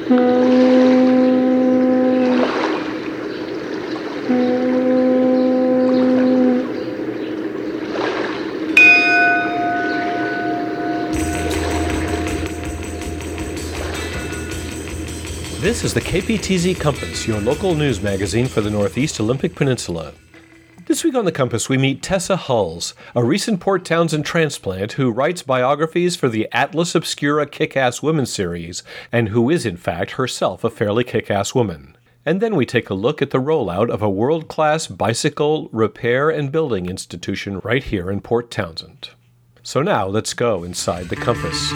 This is the KPTZ Compass, your local news magazine for the Northeast Olympic Peninsula. This week on the Compass, we meet Tessa Hulls, a recent Port Townsend transplant who writes biographies for the Atlas Obscura Kick-Ass Women series, and who is, in fact, herself a fairly kick-ass woman. And then we take a look at the rollout of a world-class bicycle repair and building institution right here in Port Townsend. So now, let's go inside the Compass.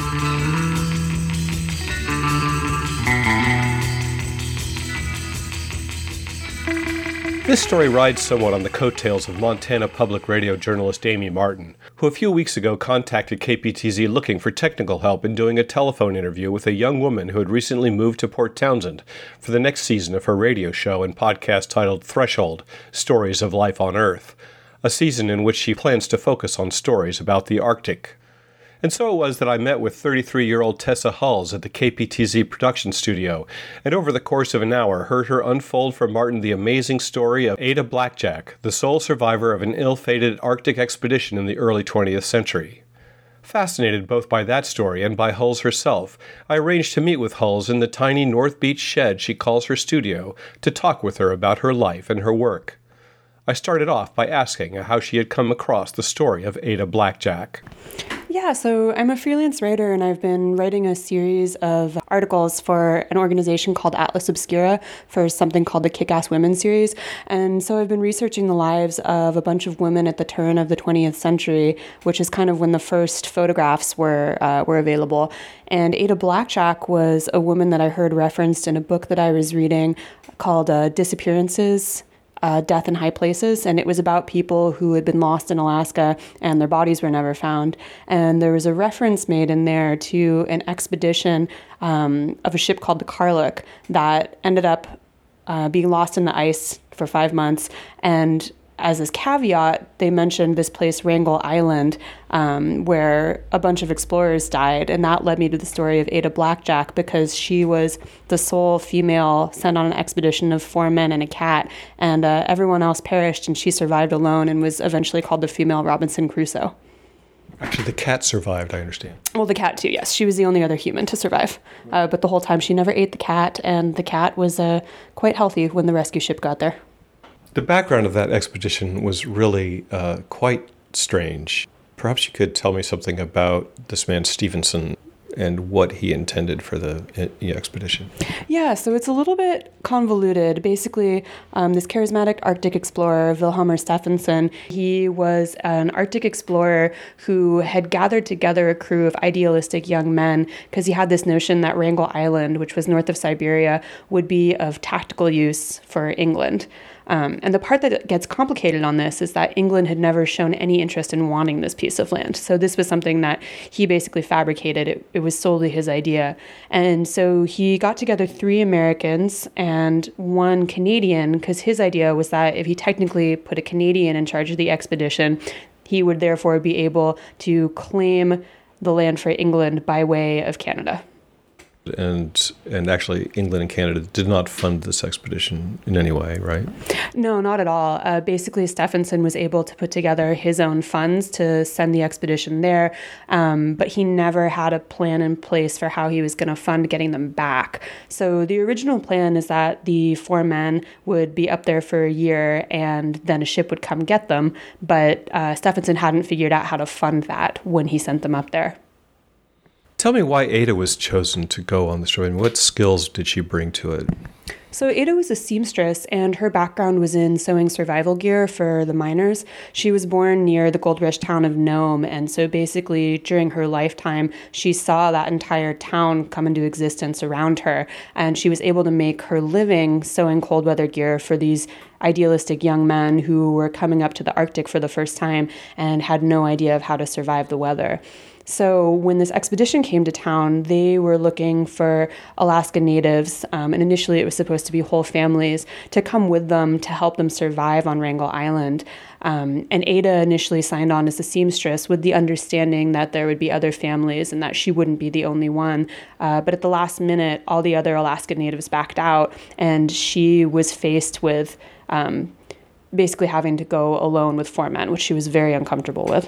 This story rides somewhat on the coattails of Montana Public Radio journalist Amy Martin, who a few weeks ago contacted KPTZ looking for technical help in doing a telephone interview with a young woman who had recently moved to Port Townsend for the next season of her radio show and podcast titled Threshold: Stories of Life on Earth, a season in which she plans to focus on stories about the Arctic. And so it was that I met with 33-year-old Tessa Hulls at the KPTZ production studio, and over the course of an hour heard her unfold for Martin the amazing story of Ada Blackjack, the sole survivor of an ill-fated Arctic expedition in the early 20th century. Fascinated both by that story and by Hulls herself, I arranged to meet with Hulls in the tiny North Beach shed she calls her studio to talk with her about her life and her work. I started off by asking how she had come across the story of Ada Blackjack. Yeah, so I'm a freelance writer, and I've been writing a series of articles for an organization called Atlas Obscura for something called the Kick-Ass Women series. And so I've been researching the lives of a bunch of women at the turn of the 20th century, which is kind of when the first photographs were available. And Ada Blackjack was a woman that I heard referenced in a book that I was reading called Disappearances, Death in High Places, and it was about people who had been lost in Alaska and their bodies were never found. And there was a reference made in there to an expedition of a ship called the Karluk that ended up being lost in the ice for 5 months. And as this caveat, they mentioned this place, Wrangel Island, where a bunch of explorers died. And that led me to the story of Ada Blackjack, because she was the sole female sent on an expedition of 4 men and a cat. And everyone else perished, and she survived alone and was eventually called the female Robinson Crusoe. Actually, the cat survived, I understand. Well, the cat too, yes. She was the only other human to survive. But the whole time she never ate the cat, and the cat was quite healthy when the rescue ship got there. The background of that expedition was really quite strange. Perhaps you could tell me something about this man Stevenson and what he intended for the expedition. Yeah, so it's a little bit convoluted. Basically, this charismatic Arctic explorer, Vilhjalmur Stefansson, he was an Arctic explorer who had gathered together a crew of idealistic young men because he had this notion that Wrangel Island, which was north of Siberia, would be of tactical use for England. And the part that gets complicated on this is that England had never shown any interest in wanting this piece of land. So this was something that he basically fabricated. It was solely his idea. And so he got together 3 Americans and 1 Canadian, because his idea was that if he technically put a Canadian in charge of the expedition, he would therefore be able to claim the land for England by way of Canada. And actually, England and Canada did not fund this expedition in any way, right? No, not at all. Basically, Stefansson was able to put together his own funds to send the expedition there, but he never had a plan in place for how he was going to fund getting them back. So the original plan is that the 4 men would be up there for a year, and then a ship would come get them, but Stefansson hadn't figured out how to fund that when he sent them up there. Tell me why Ada was chosen to go on the show, and what skills did she bring to it? So Ada was a seamstress, and her background was in sewing survival gear for the miners. She was born near the gold rush town of Nome, and so basically during her lifetime, she saw that entire town come into existence around her, and she was able to make her living sewing cold weather gear for these idealistic young men who were coming up to the Arctic for the first time and had no idea of how to survive the weather. So when this expedition came to town, they were looking for Alaska Natives, and initially it was supposed to be whole families, to come with them to help them survive on Wrangel Island. And Ada initially signed on as a seamstress with the understanding that there would be other families and that she wouldn't be the only one. But at the last minute, all the other Alaska Natives backed out, and she was faced with basically having to go alone with 4 men, which she was very uncomfortable with.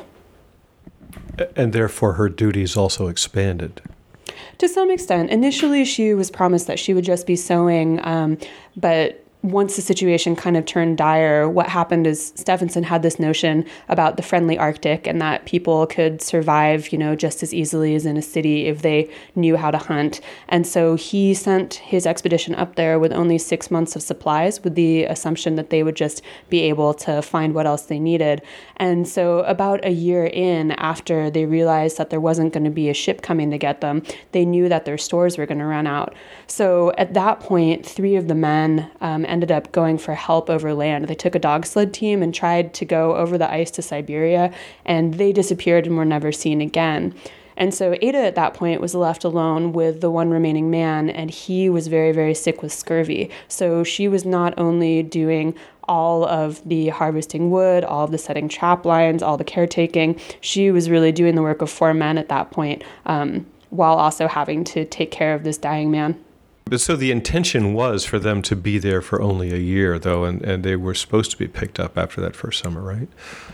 And therefore her duties also expanded. To some extent. Initially, she was promised that she would just be sewing, but once the situation kind of turned dire, what happened is Stephenson had this notion about the friendly Arctic and that people could survive, just as easily as in a city if they knew how to hunt. And so he sent his expedition up there with only 6 months of supplies, with the assumption that they would just be able to find what else they needed. And so about a year in, after they realized that there wasn't going to be a ship coming to get them, they knew that their stores were going to run out. So at that point, 3 of the men ended up going for help over land. They took a dog sled team and tried to go over the ice to Siberia, and they disappeared and were never seen again. And so Ada at that point was left alone with the one remaining man, and he was very, very sick with scurvy. So she was not only doing all of the harvesting wood, all of the setting trap lines, all the caretaking, she was really doing the work of 4 men at that point, while also having to take care of this dying man. But so the intention was for them to be there for only a year, though, and they were supposed to be picked up after that first summer, right?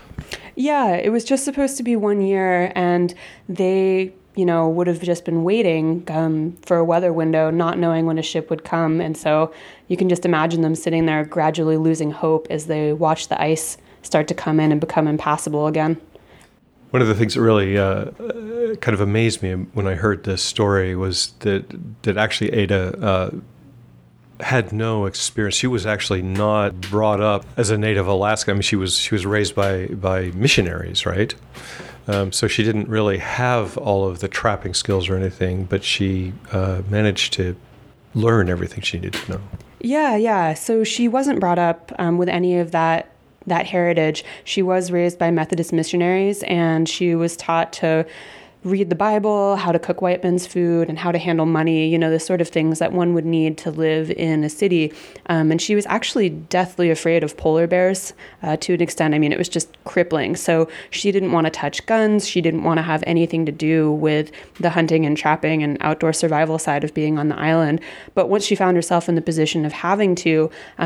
Yeah, it was just supposed to be 1 year, and they, would have just been waiting for a weather window, not knowing when a ship would come. And so you can just imagine them sitting there gradually losing hope as they watch the ice start to come in and become impassable again. One of the things that really kind of amazed me when I heard this story was that actually Ada had no experience. She was actually not brought up as a native Alaskan. I mean, she was raised by missionaries, right? So she didn't really have all of the trapping skills or anything, but she managed to learn everything she needed to know. Yeah. So she wasn't brought up with any of that heritage. She was raised by Methodist missionaries, and she was taught to read the Bible, how to cook white men's food, and how to handle money, the sort of things that one would need to live in a city. And she was actually deathly afraid of polar bears to an extent. I mean, it was just crippling. So she didn't want to touch guns. She didn't want to have anything to do with the hunting and trapping and outdoor survival side of being on the island. But once she found herself in the position of having to,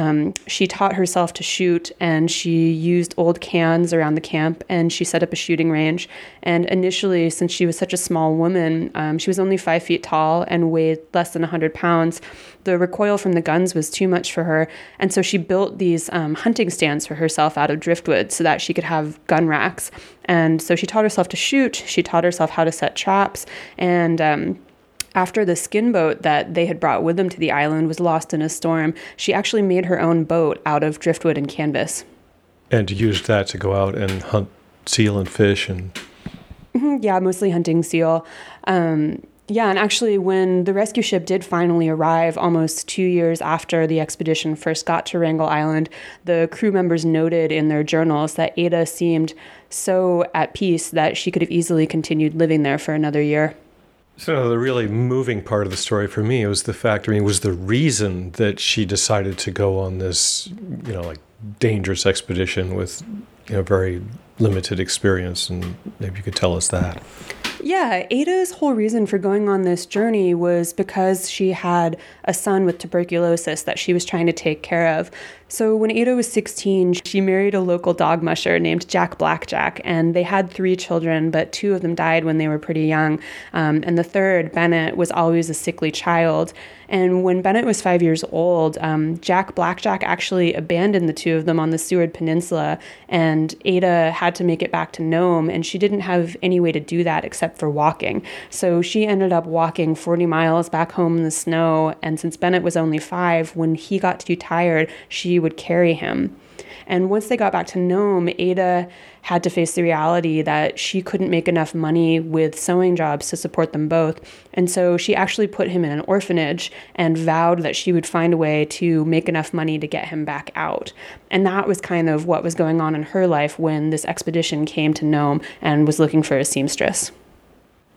she taught herself to shoot, and she used old cans around the camp, and she set up a shooting range. And initially, since she was such a small woman, she was only 5 feet tall and weighed less than 100 pounds. The recoil from the guns was too much for her. And so she built these hunting stands for herself out of driftwood so that she could have gun racks. And so she taught herself to shoot. She taught herself how to set traps. And after the skin boat that they had brought with them to the island was lost in a storm, she actually made her own boat out of driftwood and canvas. And used that to go out and hunt seal and fish and... Yeah, mostly hunting seal. And actually when the rescue ship did finally arrive almost 2 years after the expedition first got to Wrangel Island, the crew members noted in their journals that Ada seemed so at peace that she could have easily continued living there for another year. So the really moving part of the story for me was was the reason that she decided to go on this, dangerous expedition with, very limited experience, and maybe you could tell us that. Yeah, Ada's whole reason for going on this journey was because she had a son with tuberculosis that she was trying to take care of. So when Ada was 16, she married a local dog musher named Jack Blackjack, and they had 3 children, but 2 of them died when they were pretty young. And the third, Bennett, was always a sickly child. And when Bennett was 5 years old, Jack Blackjack actually abandoned the 2 of them on the Seward Peninsula, and Ada had to make it back to Nome, and she didn't have any way to do that except for walking. So she ended up walking 40 miles back home in the snow, and since Bennett was only 5, when he got too tired, she would carry him. And once they got back to Nome, Ada had to face the reality that she couldn't make enough money with sewing jobs to support them both. And so she actually put him in an orphanage and vowed that she would find a way to make enough money to get him back out. And that was kind of what was going on in her life when this expedition came to Nome and was looking for a seamstress.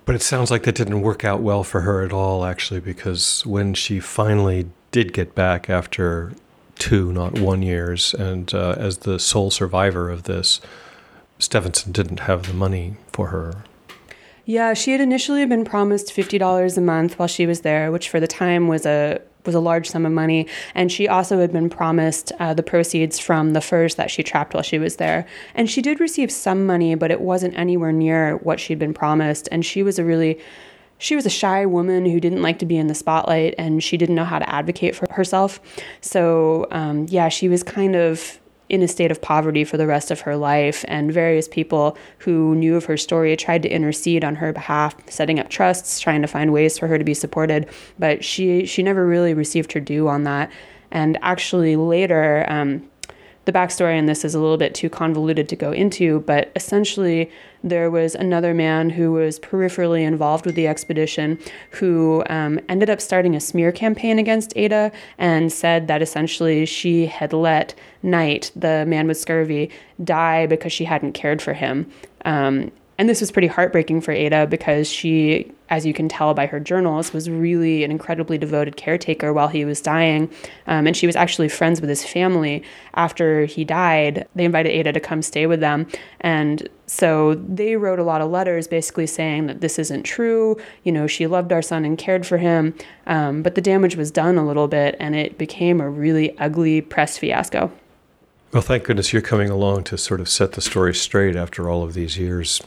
But it sounds like that didn't work out well for her at all, actually, because when she finally did get back after 2, not 1 years, and as the sole survivor of this, Stevenson didn't have the money for her. Yeah, she had initially been promised $50 a month while she was there, which for the time was a large sum of money. And she also had been promised the proceeds from the furs that she trapped while she was there. And she did receive some money, but it wasn't anywhere near what she'd been promised. And she was a shy woman who didn't like to be in the spotlight, and she didn't know how to advocate for herself. So, she was kind of in a state of poverty for the rest of her life, and various people who knew of her story tried to intercede on her behalf, setting up trusts, trying to find ways for her to be supported, but she never really received her due on that. And actually later, the backstory on this is a little bit too convoluted to go into, but essentially there was another man who was peripherally involved with the expedition who ended up starting a smear campaign against Ada and said that essentially she had let Knight, the man with scurvy, die because she hadn't cared for him. And this was pretty heartbreaking for Ada because she, as you can tell by her journals, was really an incredibly devoted caretaker while he was dying. And she was actually friends with his family. After he died, they invited Ada to come stay with them. And so they wrote a lot of letters basically saying that this isn't true. You know, she loved our son and cared for him. But the damage was done a little bit, and it became a really ugly press fiasco. Well, thank goodness you're coming along to sort of set the story straight after all of these years.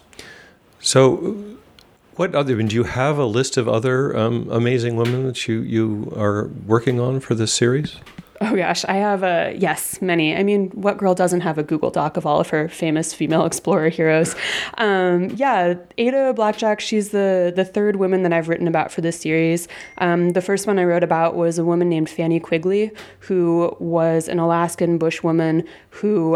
So do you have a list of other amazing women that you are working on for this series? Oh gosh, I have yes, many. I mean, what girl doesn't have a Google Doc of all of her famous female explorer heroes? Ada Blackjack, she's the third woman that I've written about for this series. The first one I wrote about was a woman named Fanny Quigley, who was an Alaskan bushwoman who...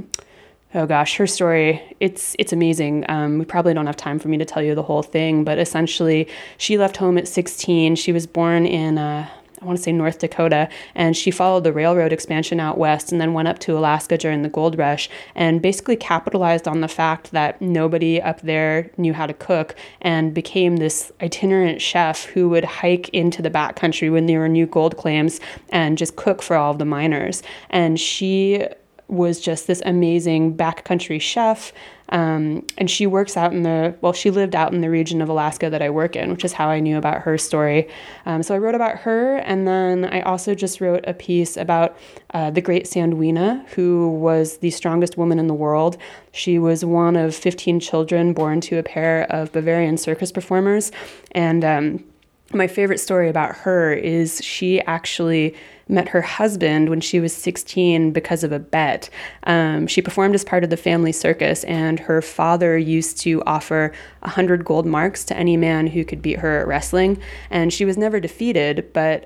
oh gosh, her story, it's amazing. We probably don't have time for me to tell you the whole thing, but essentially she left home at 16. She was born in, I want to say North Dakota, and she followed the railroad expansion out west and then went up to Alaska during the gold rush and basically capitalized on the fact that nobody up there knew how to cook and became this itinerant chef who would hike into the backcountry when there were new gold claims and just cook for all of the miners. And she was just this amazing backcountry chef. And she works out she lived out in the region of Alaska that I work in, which is how I knew about her story. So I wrote about her, and then I also just wrote a piece about the great Sandwina, who was the strongest woman in the world. She was one of 15 children born to a pair of Bavarian circus performers. And my favorite story about her is she actually met her husband when she was 16 because of a bet. She performed as part of the family circus, and her father used to offer 100 gold marks to any man who could beat her at wrestling. And she was never defeated, but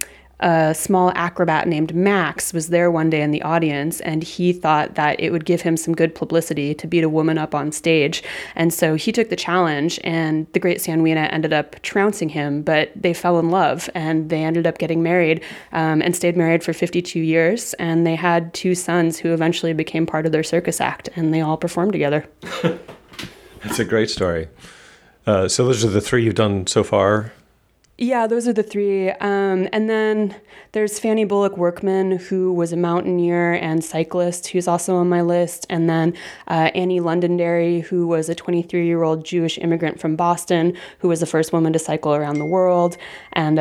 a small acrobat named Max was there one day in the audience, and he thought that it would give him some good publicity to beat a woman up on stage. And so he took the challenge, and the great Sandwina ended up trouncing him, but they fell in love, and they ended up getting married and stayed married for 52 years. And they had 2 sons who eventually became part of their circus act, and they all performed together. That's a great story. So those are the 3 you've done so far? Yeah, those are the 3. And then there's Fanny Bullock Workman, who was a mountaineer and cyclist, who's also on my list. And then Annie Londonderry, who was a 23-year-old Jewish immigrant from Boston, who was the first woman to cycle around the world. And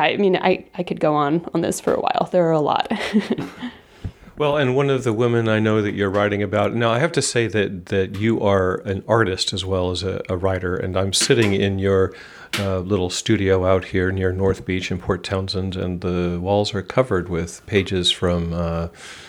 I could go on this for a while. There are a lot. Well, and one of the women I know that you're writing about, now I have to say that you are an artist as well as a writer, and I'm sitting in your little studio out here near North Beach in Port Townsend, and the walls are covered with pages from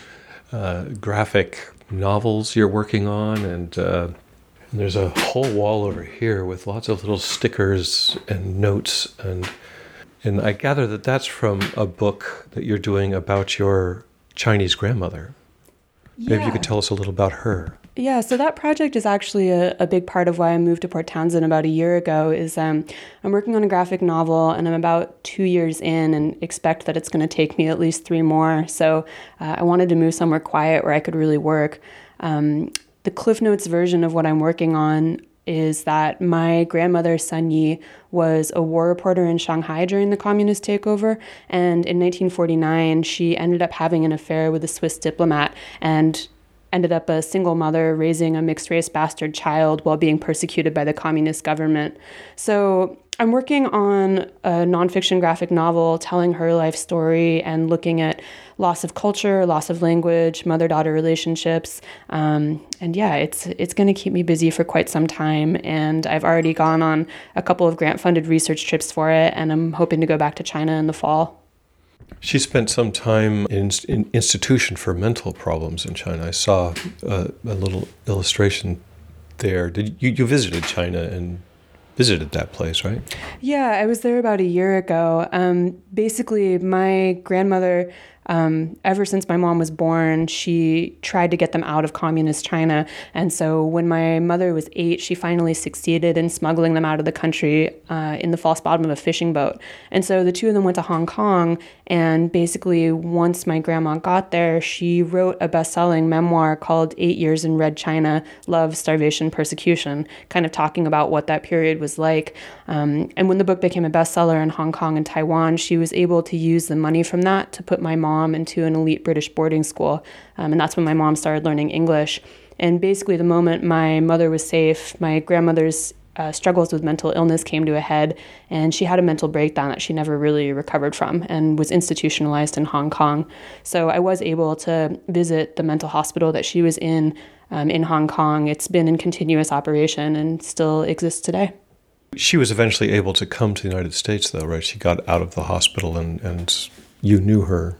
graphic novels you're working on, and there's a whole wall over here with lots of little stickers and notes, and I gather that that's from a book that you're doing about your Chinese grandmother. Yeah. Maybe you could tell us a little about her. Yeah, so that project is actually a big part of why I moved to Port Townsend about a year ago. Is I'm working on a graphic novel, and I'm about 2 years in and expect that it's going to take me at least 3 more. So I wanted to move somewhere quiet where I could really work. The Cliff Notes version of what I'm working on is that my grandmother, Sun Yi, was a war reporter in Shanghai during the communist takeover. And in 1949, she ended up having an affair with a Swiss diplomat and ended up a single mother raising a mixed-race bastard child while being persecuted by the communist government. So I'm working on a nonfiction graphic novel telling her life story and looking at loss of culture, loss of language, mother-daughter relationships. It's going to keep me busy for quite some time. And I've already gone on a couple of grant-funded research trips for it, and I'm hoping to go back to China in the fall. She spent some time in institution for mental problems in China. I saw a little illustration there. You visited China and visited that place, right? Yeah, I was there about a year ago. Basically, my grandmother, ever since my mom was born, she tried to get them out of communist China. And so when my mother was 8, she finally succeeded in smuggling them out of the country in the false bottom of a fishing boat. And so the two of them went to Hong Kong. And basically, once my grandma got there, she wrote a best-selling memoir called 8 Years in Red China, Love, Starvation, Persecution, kind of talking about what that period was like. And when the book became a bestseller in Hong Kong and Taiwan, she was able to use the money from that to put my mom into an elite British boarding school. And that's when my mom started learning English. And basically, the moment my mother was safe, my grandmother's struggles with mental illness came to a head, and she had a mental breakdown that she never really recovered from and was institutionalized in Hong Kong. So I was able to visit the mental hospital that she was in Hong Kong. It's been in continuous operation and still exists today. She was eventually able to come to the United States, though, right? She got out of the hospital and you knew her.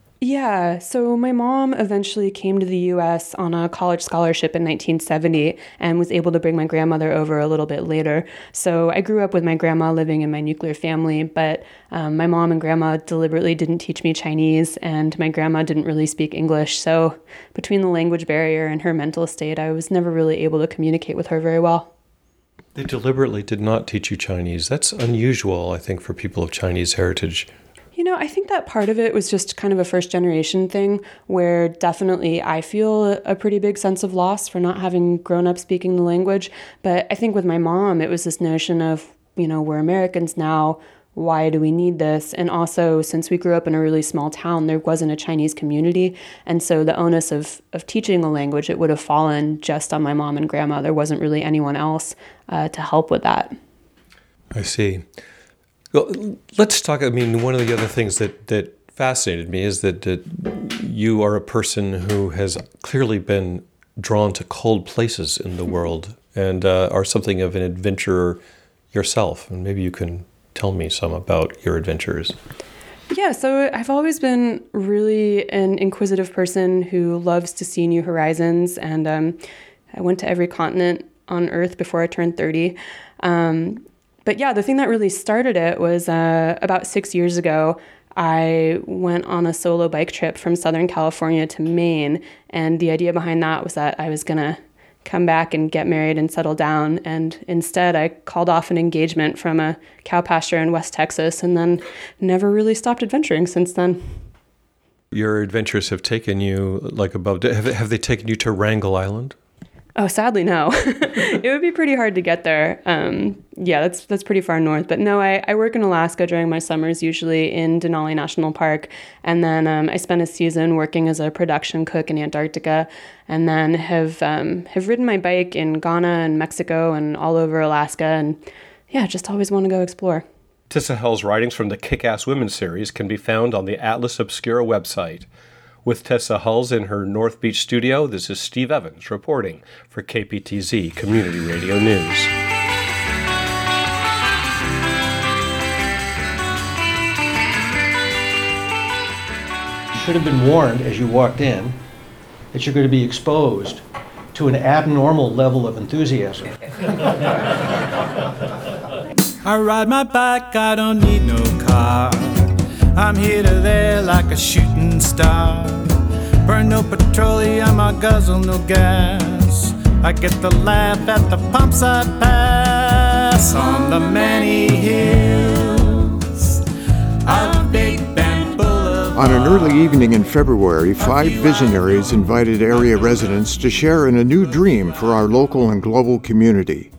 Yeah, so my mom eventually came to the U.S. on a college scholarship in 1970 and was able to bring my grandmother over a little bit later. So I grew up with my grandma living in my nuclear family, but my mom and grandma deliberately didn't teach me Chinese, and my grandma didn't really speak English. So between the language barrier and her mental state, I was never really able to communicate with her very well. They deliberately did not teach you Chinese. That's unusual, I think, for people of Chinese heritage. You know, I think that part of it was just kind of a first generation thing where definitely I feel a pretty big sense of loss for not having grown up speaking the language. But I think with my mom, it was this notion of, we're Americans now. Why do we need this? And also, since we grew up in a really small town, there wasn't a Chinese community. And so the onus of teaching the language, it would have fallen just on my mom and grandma. There wasn't really anyone else to help with that. I see. Well, let's talk. One of the other things that fascinated me is that you are a person who has clearly been drawn to cold places in the world and are something of an adventurer yourself. And maybe you can tell me some about your adventures. Yeah, so I've always been really an inquisitive person who loves to see new horizons. And I went to every continent on Earth before I turned 30. But yeah, the thing that really started it was about 6 years ago, I went on a solo bike trip from Southern California to Maine. And the idea behind that was that I was going to come back and get married and settle down. And instead, I called off an engagement from a cow pasture in West Texas and then never really stopped adventuring since then. Your adventures have taken you above. Have they taken you to Wrangel Island? Oh, sadly, no. It would be pretty hard to get there. That's pretty far north. But no, I work in Alaska during my summers, usually in Denali National Park. And then I spent a season working as a production cook in Antarctica. And then have ridden my bike in Ghana and Mexico and all over Alaska. And just always want to go explore. Tissa Hell's writings from the Kick-Ass Women series can be found on the Atlas Obscura website. With Tissa Hulls in her North Beach studio, this is Steve Evans reporting for KPTZ Community Radio News. You should have been warned as you walked in that you're going to be exposed to an abnormal level of enthusiasm. I ride my bike, I don't need no car. I'm here to there like a shooting star. Burn no petroleum, I guzzle no gas. I get the laugh at the pumps I pass on the many hills of Big Bend Boulevard. On an early evening in February, 5 visionaries invited area residents to share in a new dream for our local and global community.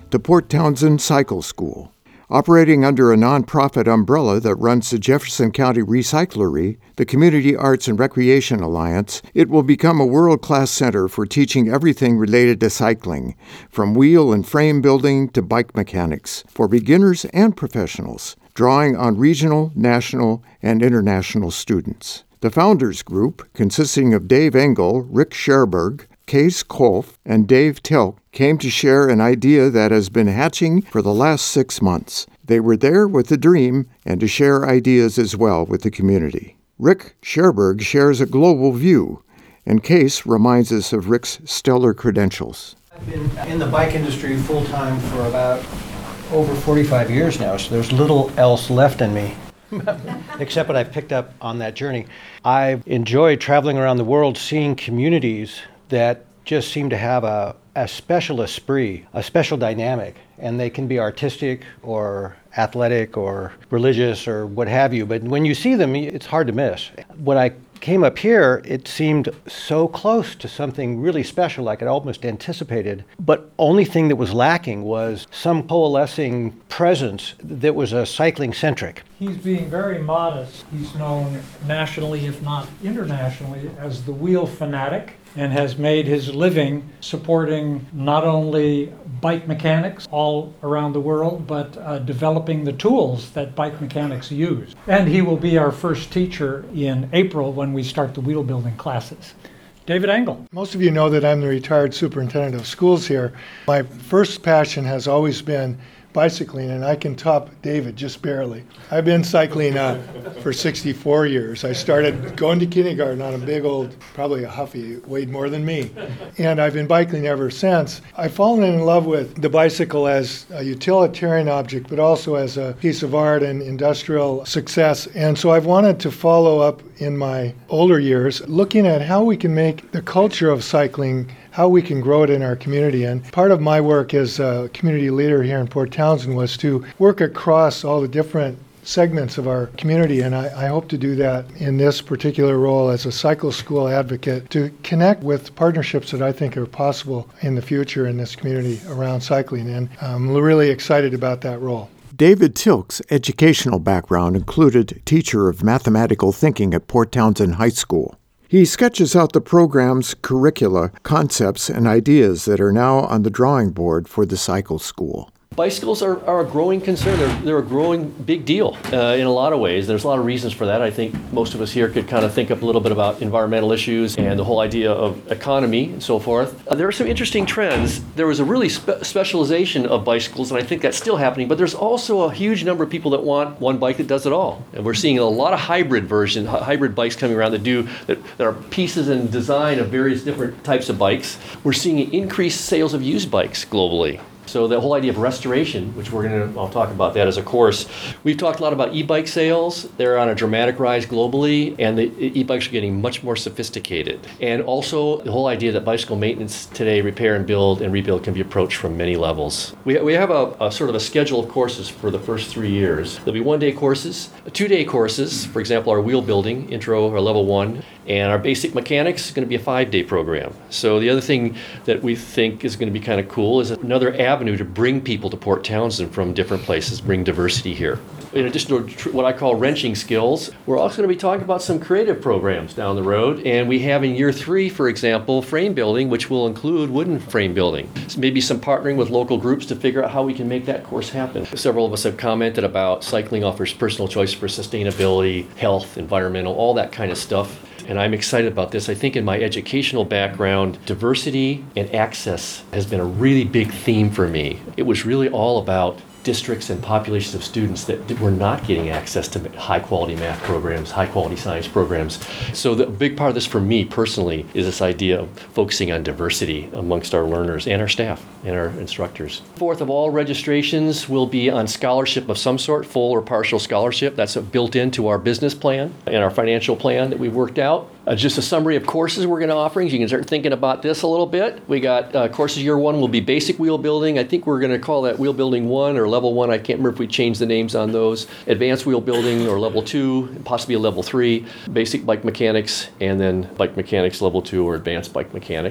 to Port Townsend Cycle School. Operating under a nonprofit umbrella that runs the Jefferson County Recyclery, the Community Arts and Recreation Alliance, it will become a world-class center for teaching everything related to cycling, from wheel and frame building to bike mechanics, for beginners and professionals, drawing on regional, national, and international students. The Founders Group, consisting of Dave Engel, Rick Scherberg, Case Kolf, and Dave Tilk, came to share an idea that has been hatching for the last 6 months. They were there with a dream and to share ideas as well with the community. Rick Scherberg shares a global view, and Case reminds us of Rick's stellar credentials. I've been in the bike industry full-time for about over 45 years now, so there's little else left in me. Except what I've picked up on that journey. I've enjoyed traveling around the world, seeing communities that just seem to have a special esprit, a special dynamic, and they can be artistic or athletic or religious or what have you, but when you see them, it's hard to miss. When I came up here, it seemed so close to something really special, like it almost anticipated, but only thing that was lacking was some coalescing presence that was cycling-centric. He's being very modest. He's known nationally, if not internationally, as the wheel fanatic, and has made his living supporting not only bike mechanics all around the world, but developing the tools that bike mechanics use. And he will be our first teacher in April when we start the wheel building classes. David Engel. Most of you know that I'm the retired superintendent of schools here. My first passion has always been bicycling, and I can top David just barely. I've been cycling for 64 years. I started going to kindergarten on a big old, probably a Huffy, weighed more than me. And I've been biking ever since. I've fallen in love with the bicycle as a utilitarian object, but also as a piece of art and industrial success. And so I've wanted to follow up in my older years, looking at how we can make the culture of cycling, how we can grow it in our community. And part of my work as a community leader here in Port Townsend was to work across all the different segments of our community, and I hope to do that in this particular role as a cycle school advocate, to connect with partnerships that I think are possible in the future in this community around cycling, and I'm really excited about that role. David Tilk's educational background included teacher of mathematical thinking at Port Townsend High School. He sketches out the program's curricula, concepts, and ideas that are now on the drawing board for the cycle school. Bicycles are a growing concern. They're a growing big deal in a lot of ways. There's a lot of reasons for that. I think most of us here could kind of think up a little bit about environmental issues and the whole idea of economy and so forth. There are some interesting trends. There was a really specialization of bicycles, and I think that's still happening, but there's also a huge number of people that want one bike that does it all. And we're seeing a lot of hybrid bikes coming around that are pieces and design of various different types of bikes. We're seeing increased sales of used bikes globally. So the whole idea of restoration, which I'll talk about that as a course. We've talked a lot about e-bike sales. They're on a dramatic rise globally, and the e-bikes are getting much more sophisticated. And also the whole idea that bicycle maintenance today, repair and build and rebuild, can be approached from many levels. We have a sort of a schedule of courses for the first 3 years. There'll be one-day courses, 2-day courses, for example, our wheel building, intro or level 1, and our basic mechanics is going to be a 5-day program. So the other thing that we think is going to be kind of cool is another avenue to bring people to Port Townsend from different places, bring diversity here. In addition to what I call wrenching skills, we're also going to be talking about some creative programs down the road. And we have in year 3, for example, frame building, which will include wooden frame building. So maybe some partnering with local groups to figure out how we can make that course happen. Several of us have commented about cycling offers personal choice for sustainability, health, environmental, all that kind of stuff. And I'm excited about this. I think in my educational background, diversity and access has been a really big theme for me. It was really all about districts and populations of students that were not getting access to high-quality math programs, high-quality science programs. So the big part of this for me personally is this idea of focusing on diversity amongst our learners and our staff and our instructors. Fourth of all, registrations will be on scholarship of some sort, full or partial scholarship. That's built into our business plan and our financial plan that we've worked out. Just a summary of courses we're going to offer. You can start thinking about this a little bit. We got courses year 1 will be basic wheel building. I think we're going to call that wheel building 1 or level 1. I can't remember if we changed the names on those. Advanced wheel building or level 2, possibly a level 3. Basic bike mechanics, and then bike mechanics level 2 or advanced bike mechanics.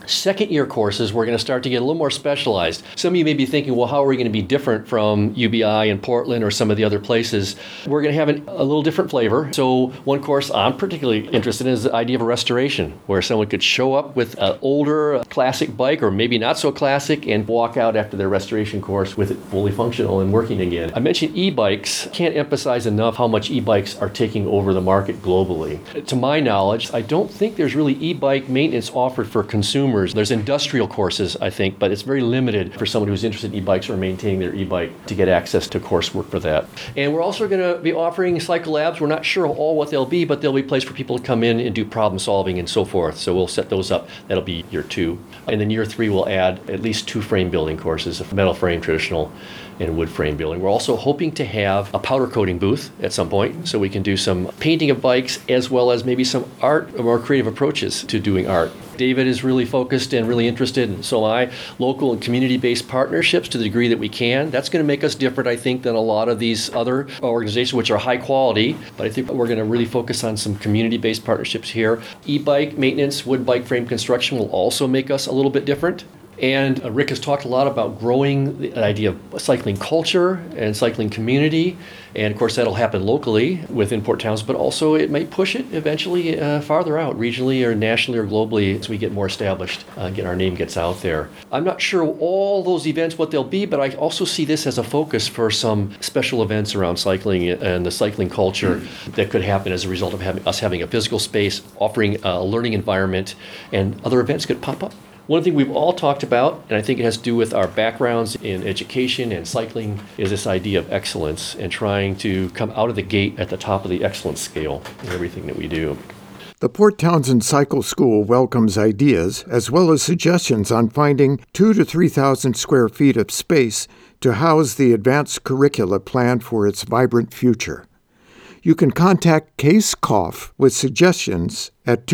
Second-year courses, we're going to start to get a little more specialized. Some of you may be thinking, well, how are we going to be different from UBI and Portland or some of the other places? We're going to have a little different flavor. So one course I'm particularly interested in is the idea of a restoration, where someone could show up with an older classic bike, or maybe not so classic, and walk out after their restoration course with it fully functional and working again. I mentioned e-bikes. Can't emphasize enough how much e-bikes are taking over the market globally. To my knowledge, I don't think there's really e-bike maintenance offered for consumers. There's industrial courses, I think, but it's very limited for someone who's interested in e-bikes or maintaining their e-bike to get access to coursework for that. And we're also going to be offering cycle labs. We're not sure all what they'll be, but they'll be a place for people to come in and do problem solving and so forth. So we'll set those up. That'll be year 2. And then year 3, we'll add at least 2 frame building courses, a metal frame, traditional, and wood frame building. We're also hoping to have a powder coating booth at some point, so we can do some painting of bikes as well as maybe some art or more creative approaches to doing art. David is really focused and really interested, and so am I, local and community-based partnerships to the degree that we can. That's going to make us different, I think, than a lot of these other organizations, which are high quality, but I think we're going to really focus on some community-based partnerships here. E-bike maintenance, wood bike frame construction will also make us a little bit different. And Rick has talked a lot about growing the idea of cycling culture and cycling community. And of course, that'll happen locally within Port Townsend, but also it might push it eventually farther out, regionally or nationally or globally, as we get more established, our name gets out there. I'm not sure all those events, what they'll be, but I also see this as a focus for some special events around cycling and the cycling culture that could happen as a result of us having a physical space, offering a learning environment, and other events could pop up. One thing we've all talked about, and I think it has to do with our backgrounds in education and cycling, is this idea of excellence and trying to come out of the gate at the top of the excellence scale in everything that we do. The Port Townsend Cycle School welcomes ideas as well as suggestions on finding 2,000 to 3,000 square feet of space to house the advanced curricula planned for its vibrant future. You can contact Case Koff with suggestions at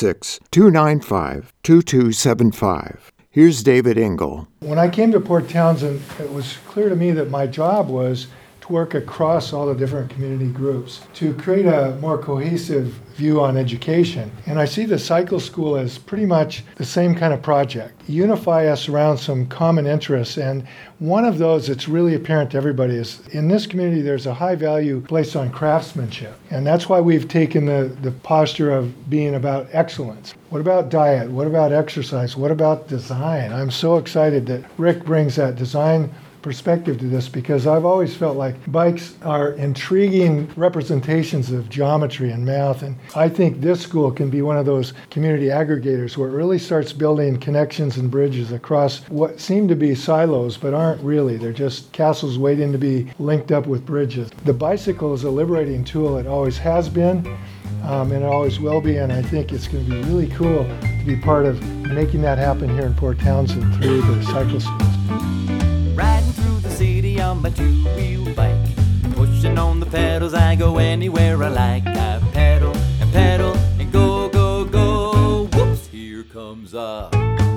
206-295-2275. Here's David Engel. When I came to Port Townsend, it was clear to me that my job was to work across all the different community groups to create a more cohesive view on education. And I see the cycle school as pretty much the same kind of project. Unify us around some common interests. And one of those that's really apparent to everybody is in this community, there's a high value placed on craftsmanship. And that's why we've taken the posture of being about excellence. What about diet? What about exercise? What about design? I'm so excited that Rick brings that design perspective to this, because I've always felt like bikes are intriguing representations of geometry and math, and I think this school can be one of those community aggregators where it really starts building connections and bridges across what seem to be silos but aren't really. They're just castles waiting to be linked up with bridges. The bicycle is a liberating tool. It always has been, and it always will be, and I think it's going to be really cool to be part of making that happen here in Port Townsend through the cycle schools. Riding through the city on my two-wheel bike, pushing on the pedals, I go anywhere I like. I pedal and go, go, go. Whoops, here comes a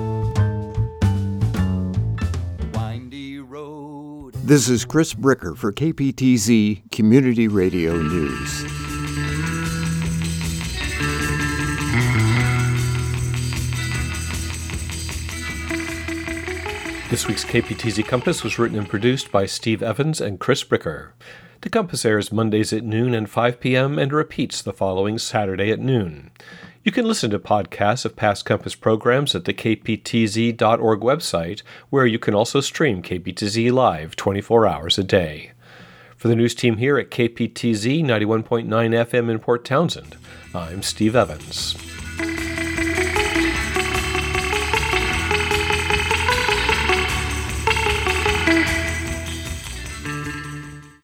windy road. This is Chris Bricker for KPTZ Community Radio News. This week's KPTZ Compass was written and produced by Steve Evans and Chris Bricker. The Compass airs Mondays at noon and 5 p.m. and repeats the following Saturday at noon. You can listen to podcasts of past Compass programs at the kptz.org website, where you can also stream KPTZ live 24 hours a day. For the news team here at KPTZ 91.9 FM in Port Townsend, I'm Steve Evans.